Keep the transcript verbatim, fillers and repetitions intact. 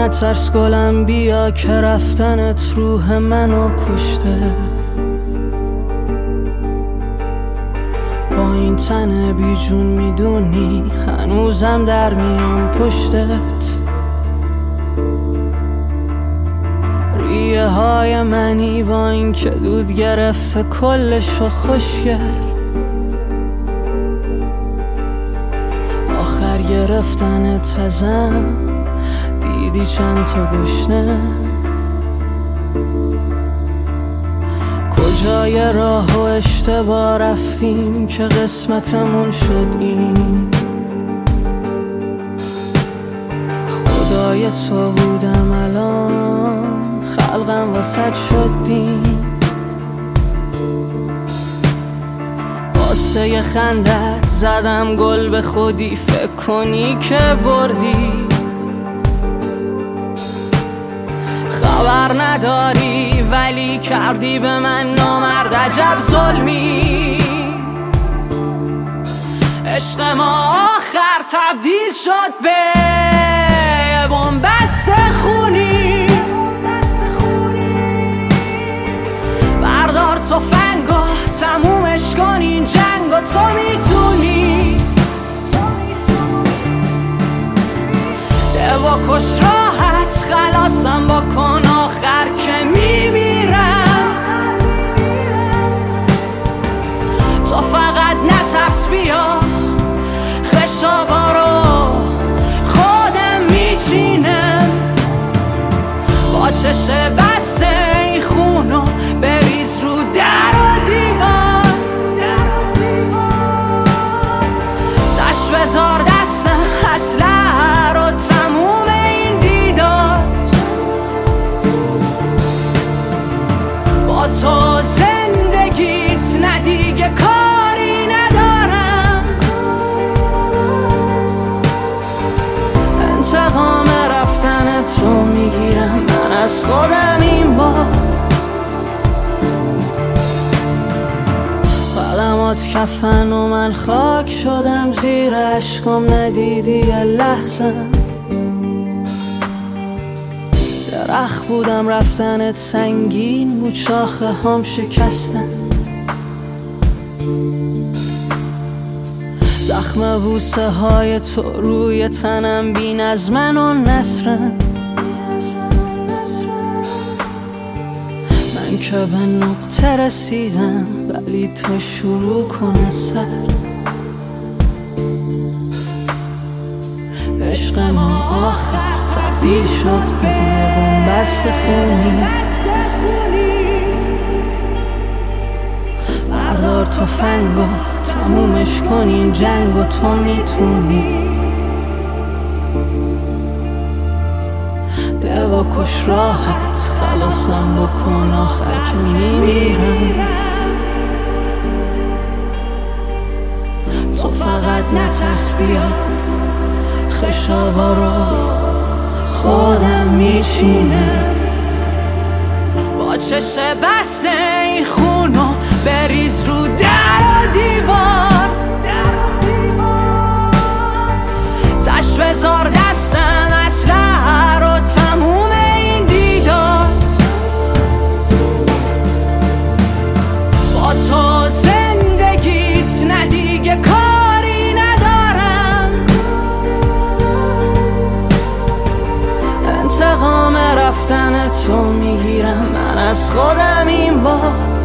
نترس گلم بیا که رفتنت روح منو کشته. با این تن بی جون میدونی هنوزم در میام پشتت. ریه های منی با این که دود گرفته کلشو خوشگل. آخر گرفتنت ازم دیدی چند تا گشنه. کجای راه و اشتباه رفتیم که قسمتمون شد این. خدای تو بودم الان خلقم واسد شد دین. واسه ی خندت زدم گل به خودی فکر کنی که بردی. خبر نداری ولی کردی به من نامرد عجب ظلمی. عشق ما آخر تبدیل شد به بنبست خونی. بردار تفنگو تمومش کن این جنگو تو میتونی. دوا کش راحت خلاصم بکن آخر که میمیرم. تو فقط نترس بیا خشابا رو خودم میچینم. با چش بسته این خونو بریز رو در و دیوار. تش بذار دستم اسلحه رو تموم این دیدار. با تو زندگیت ندیگه کاری ندارم. انتقام رفتن تو میگیرم من از خودم این بار. قدمات کفن و من خاک شدم زیر عشقم ندیدی یه لحظه. درخت بودم رفتنت سنگین بود شاخه هم شکستن. زخم بوسه های تو روی تنم بین از من و نسرم. من که به نقطه رسیدم ولی تو شروع کن سر. عشق ما آخر تبدیل شد به یه بنبست خونی. بردار تفنگو تمومش کن این جنگو تو میتونی. دوا کش راحت خلاصم بکن آخر که میمیرم. تو فقط نترس بیا خشابا رو خودم میچینم. با چش بسته این خونو بریز رو در و دیوار. تش بذار دستم اسلحه رو تموم این دیدار. با تو زندگیت ندیگه کاری ندارم. انتقام رفتن تو میگیرم من از خودم این بار.